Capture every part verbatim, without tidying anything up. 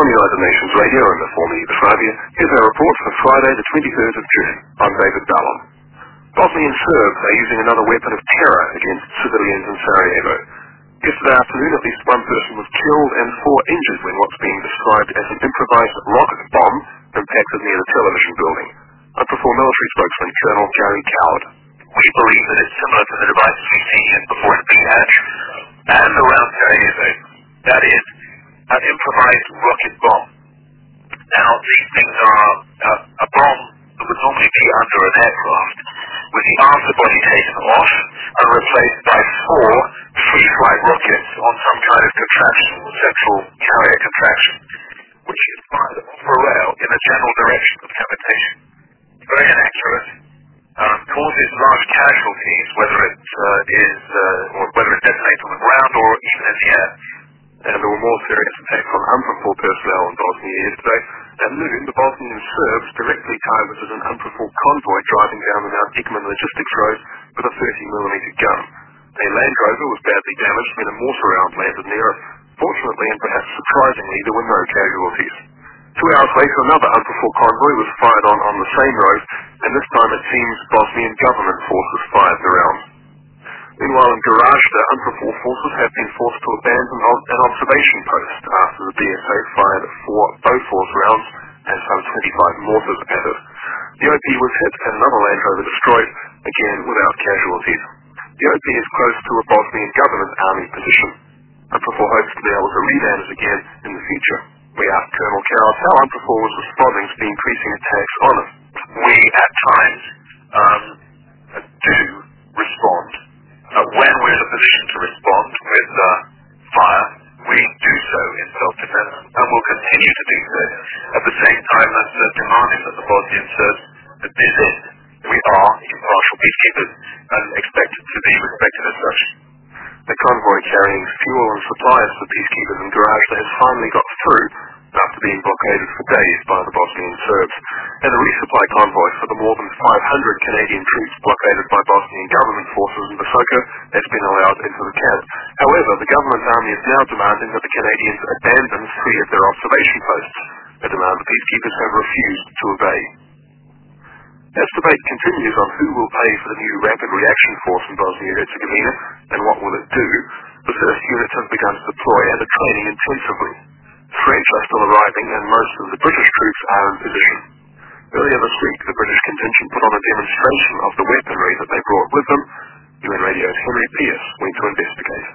From United Nations Radio and the former Yugoslavia, here's our report for Friday the twenty-third of June. I'm David Ballon. Bosnian Serbs are using another weapon of terror against civilians in Sarajevo. Yesterday afternoon, at least one person was killed and four injured when what's being described as an improvised rocket bomb impacted near the television building. UNPROFOR military spokesman Colonel Gary Coward. We believe that it's similar to the devices we've seen before in Bihać and around Sarajevo. That is, an improvised rocket bomb. Now, these things are uh, a bomb that would normally be under an aircraft, with the afterbody taken off and replaced by four free-flight rockets on some kind of contraption, central carrier contraption, which is fired off a rail in a general direction of habitation. Very inaccurate, um, causes large casualties, whether it uh, is uh, or whether it detonates on the ground or even in the air. And there were more serious attacks on UNPROFOR personnel in Bosnia yesterday. At noon, the Bosnian Serbs directly targeted an UNPROFOR convoy driving down the Mount Ekman logistics road with a thirty millimeter gun. A Land Rover was badly damaged when a mortar round landed near it. Fortunately, and perhaps surprisingly, there were no casualties. Two hours later, another UNPROFOR convoy was fired on on the same road, and this time it seems Bosnian government forces fired the rounds. Meanwhile, in Gorazde, UNPROFOR forces have been forced to abandon an observation post after the B S A fired four Bofors rounds and some twenty-five mortars at it. The O P was hit and another Land Rover destroyed, again without casualties. The O P is close to a Bosnian government army position. UNPROFOR hopes to be able to reman it again in the future. We asked Colonel Coward how UNPROFOR was responding to the increasing attacks on it. We, at times, um, do respond. Uh, when we're in a position to respond with uh, fire, we do so in self-defense, and will continue to do so. At the same time as uh, demanding that the Bosnian Serbs visit, we are impartial peacekeepers and expected to be respected as such. The convoy carrying fuel and supplies for peacekeepers in Gorazde has finally got through after being blockaded for days by the Bosnian Serbs, and a resupply convoy for the more than five hundred Canadian troops blockaded by Bosnian government forces in Visoko has been allowed into the camp. However, the government army is now demanding that the Canadians abandon three of their observation posts, a demand the peacekeepers have refused to obey. As debate continues on who will pay for the new Rapid Reaction Force in Bosnia-Herzegovina and what will it do, the first units have begun to deploy and are training intensively. French are still arriving and most of the British troops are in position. Earlier this week, the British contingent put on a demonstration of the weaponry that they brought with them. U N Radio's Henry Pierce went to investigate.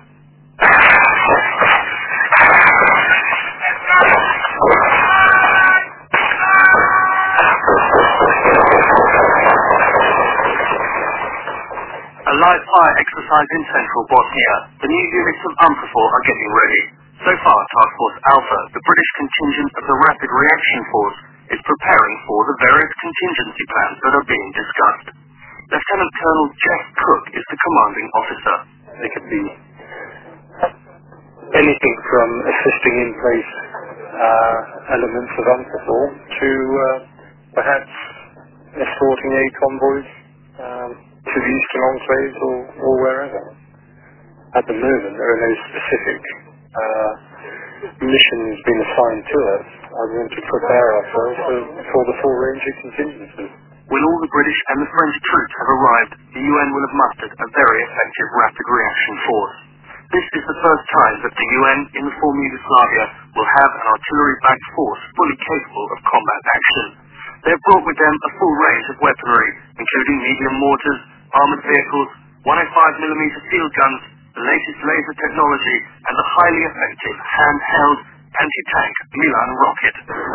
A live fire exercise in central Bosnia. The new units of UNPROFOR are getting ready. So far, Task Force Alpha, the British contingent of the Rapid Reaction Force, is preparing for the various contingency plans that are being discussed. Lieutenant Colonel Jeff Cook is the commanding officer. It could be anything from assisting in place uh, elements of UNPROFOR to uh, perhaps escorting aid convoys um, to the eastern enclaves or, or wherever. At the moment, there are no specific uh, missions being assigned to us. I want to prepare ourselves for, for the full range of contingencies. When all the British and the French troops have arrived, the U N will have mustered a very effective rapid reaction force. This is the first time that the U N in the former Yugoslavia will have an artillery-backed force fully capable of combat action. They have brought with them a full range of weaponry, including medium mortars, armoured vehicles, one oh five millimeter field guns, the latest laser technology, and the highly effective handheld anti-tank Milan rocket.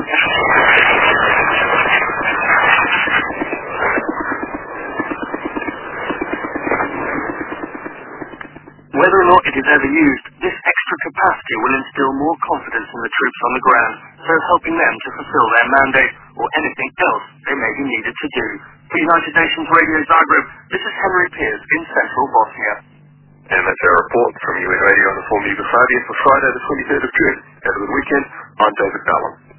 Whether or not it is ever used, this extra capacity will instill more confidence in the troops on the ground, so helping them to fulfill their mandate or anything else they may be needed to do. For United Nations Radio Zagreb, this is Henry Pierce in central Bosnia. And that's our report from U N Radio on the former Yugoslavia for Friday the twenty-third of June. Have a good weekend. I'm David Ballon.